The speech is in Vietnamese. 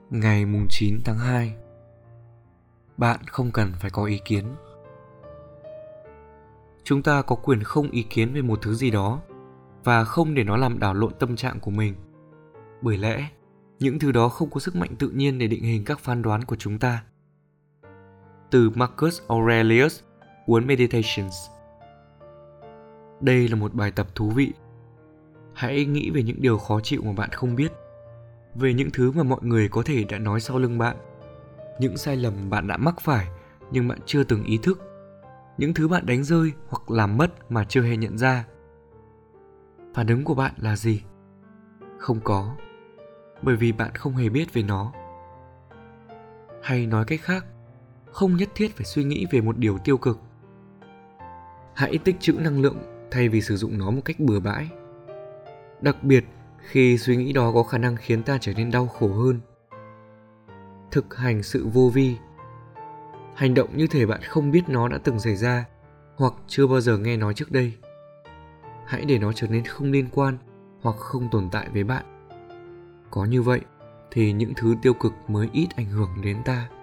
Ngày 9 tháng 2. Bạn không cần phải có ý kiến. Chúng ta có quyền không ý kiến về một thứ gì đó và không để nó làm đảo lộn tâm trạng của mình. Bởi lẽ, những thứ đó không có sức mạnh tự nhiên để định hình các phán đoán của chúng ta. Từ Marcus Aurelius, cuốn Meditations. Đây là một bài tập thú vị. Hãy nghĩ về những điều khó chịu mà bạn không biết, về những thứ mà mọi người có thể đã nói sau lưng bạn, những sai lầm bạn đã mắc phải nhưng bạn chưa từng ý thức, những thứ bạn đánh rơi hoặc làm mất mà chưa hề nhận ra. Phản ứng của bạn là gì? Không có, bởi vì bạn không hề biết về nó. Hay nói cách khác, không nhất thiết phải suy nghĩ về một điều tiêu cực. Hãy tích trữ năng lượng thay vì sử dụng nó một cách bừa bãi. Đặc biệt khi suy nghĩ đó có khả năng khiến ta trở nên đau khổ hơn. Thực hành sự vô vi. Hành động như thể bạn không biết nó đã từng xảy ra hoặc chưa bao giờ nghe nói trước đây. Hãy để nó trở nên không liên quan hoặc không tồn tại với bạn. Có như vậy thì những thứ tiêu cực mới ít ảnh hưởng đến ta.